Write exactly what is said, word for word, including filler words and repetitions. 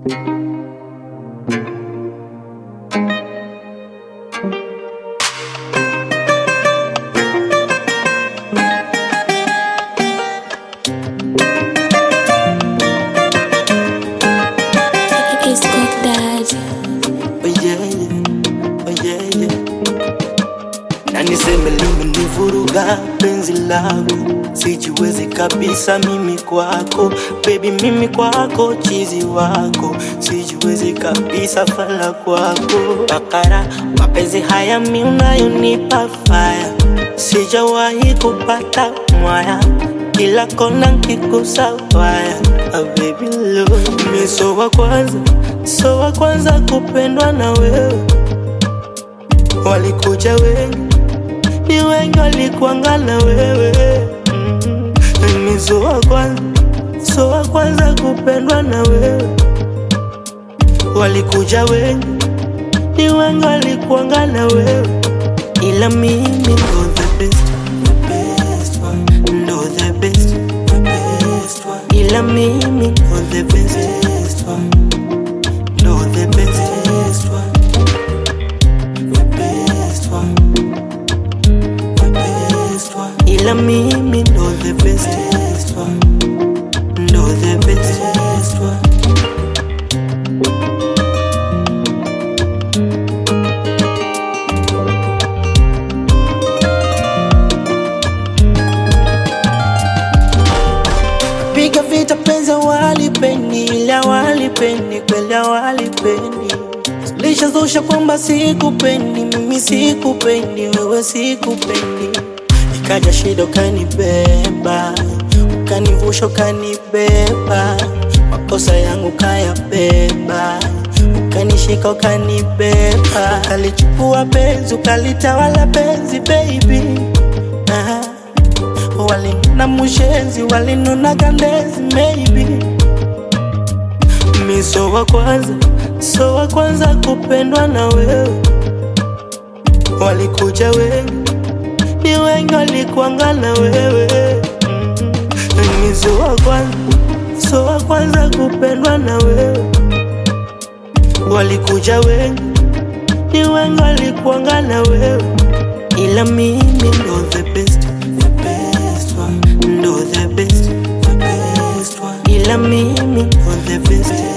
Niseme limenivuruga penzi lako, sijiwezi kabisa mimi kwako, baby mimi kwako, chizi wako, sijiwezi kabisa fala kwako. Bakara, mapenzi haya mi unayonipa fire, sijawahi kupata mwaya, kila kona nkikusa waya. Oh baby love, mi so wa kwanza, so wa kwanza kupendwa na wewe. Walikuja wengi, ni wengi walikuanga na wewe. mm-hmm. Mi so wa kwanza, so wa kwanza kupendwa na wewe. Walikuja wengi, ni wengi walikuanga na wewe. Ila mimi ndo the best, the best one. Ndo the best, the best one. Ila mimi ndo the best, best one. Ndo the best, best one. Ila mimi ndo the best, best one. Ndo the best, best one. Piga vita penzi walipendi, ila walipendi, kweli walipendi. Lishazusha kwamba sikupendi, mimi sikupendi, wewe sikupendi. Ikaja shida ukanibeba, ukanivusha ukanibeba, makosa yangu kayabeba, ukanishika ukanibeba. Ukalichukua penzi ukalitawala penzi baby. Aha. Walinuna mushenzi, walinuna gandezi maybe. Mi so wa kwanza, so wa kwanza kupendwa na wewe. Walikuja wengi, ni wengi walikuanga na wewe. mm-hmm. Mi so wa kwanza, so wa kwanza kupendwa na wewe. Walikuja wengi, ni wengi walikuanga na wewe. Ila mimi ndo the best, the best one. Ndo the best, the best one. Ila mimi ndo the best.